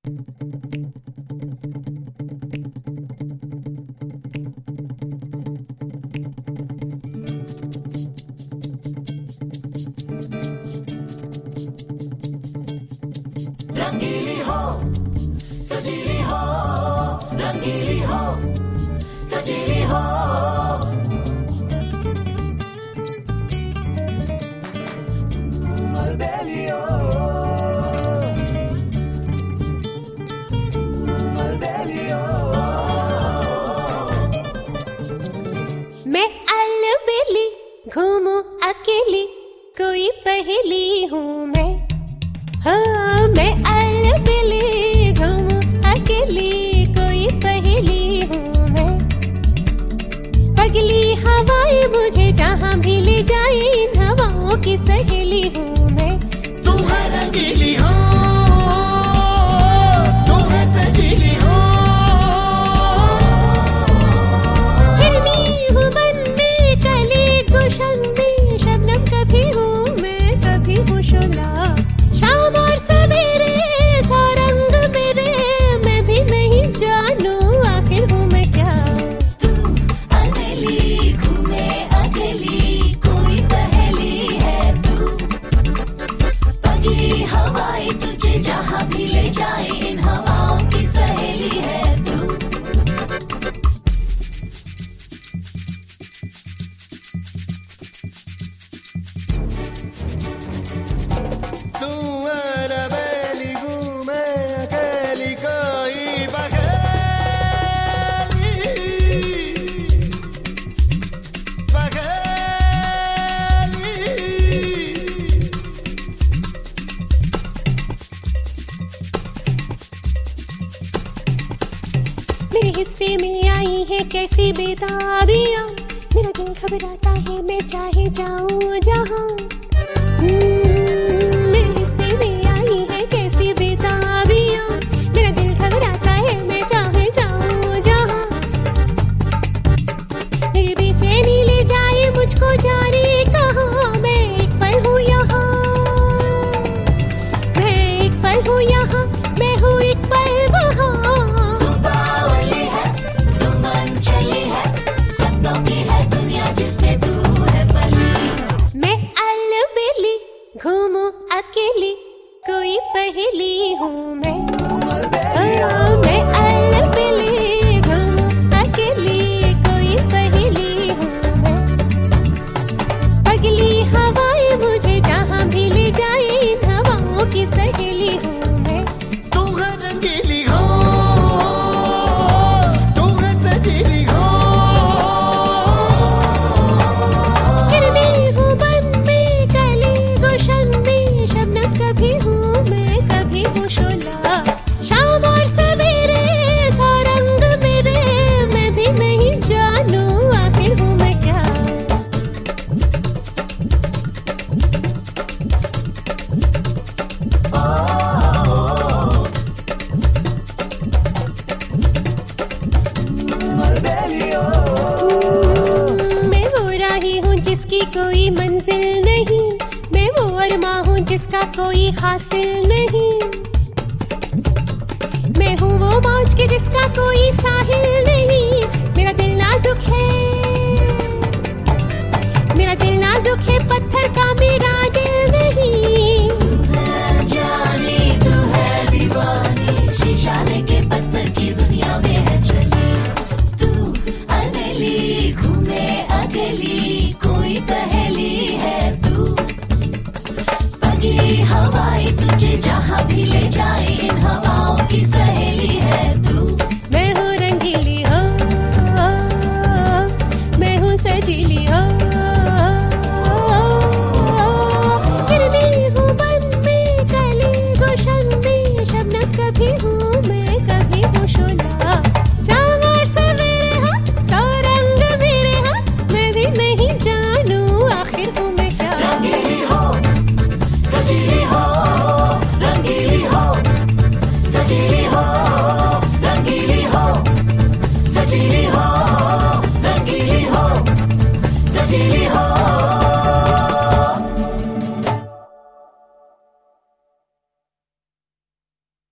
रंगीली हो, सजीली हो, रंगीली हो, सजीली हो। अलबेलियो, अलबेलियो। मैं अलबेली घूमूं अकेली, कोई पहेली हूँ मैं। हाँ, मैं अलबेली घूमूं अकेली, कोई पहेली हूँ मैं। पगली हवाएं मुझे जहाँ भी ले जाए, इन हवाओं की सहेली हूँ मैं। तू है रंगीली हो, तू है सजीली हो। हिरनी हूँ मन में, कली गुलशन में, शबनम कभी हूँ मैं, कभी हूँ शोला। शाम और सवेरे सौ रंग मेरे, मैं भी नहीं जानू आखिर हूँ मैं क्या। तू अकेली घूमे अकेली, कोई पहेली है तू। पगली हवाएं तुझे जहाँ भी ले जाए, इन हवाओं की सहेली है तू। तू अलबेली घूमे अकेली, कोई पहेली, पहेली। मेरे हिस्से में आई है कैसी बेताबियां, मेरा दिल घबराता है मैं चाहे जाऊं जहां। मेरे हिस्से में आई है कैसी बेताबियां, मेरा दिल घबराता है मैं चाहे जाऊं जहां। मेरी बेचैनी ले जाए मुझको जाने कहां, मैं एक पल हूँ यहाँ, मैं एक पल हूँ यहाँ, मैं हूँ एक पल वहाँ। तू बावली है, तू मनचली है, सपनों की है दुनिया जिसमें तू है पली। मैं अलबेली घूमूं अकेली, कोई पहेली हूँ मैं। हाँ, मैं अलबेली घूमूं अकेली, कोई पहेली हूँ मैं। पगली हवाएं मुझे जहाँ भी ले जाए, इन हवाओं की सहेली हूँ मैं। तू है रंगीली हो, तू है सजीली हो। हिरनी हूँ मन में, कली गुलशन में, शबनम कभी हूँ मैं, कभी हूँ शोला। शाम और सवेरे सौ रंग मेरे, मैं भी नहीं जानू आखिर हूँ मैं क्या। मैं वो राही हूँ जिसकी कोई मंजिल नहीं, मैं वो अरमा हूँ जिसका कोई हासिल नहीं। मैं हूँ वो मौज के जिसका कोई साहिल नहीं। मेरा दिल नाजुक है, मेरा दिल नाजुक है, पत्थर का मेरा दिल नहीं। जानी तू है दीवानी, शीशा लेके पत्थर की दुनिया में है चली। तू अकेली घूमे अकेली, कोई पहेली है तू। पगली हवाएं तुझे जहाँ भी ले जाए, इन हवा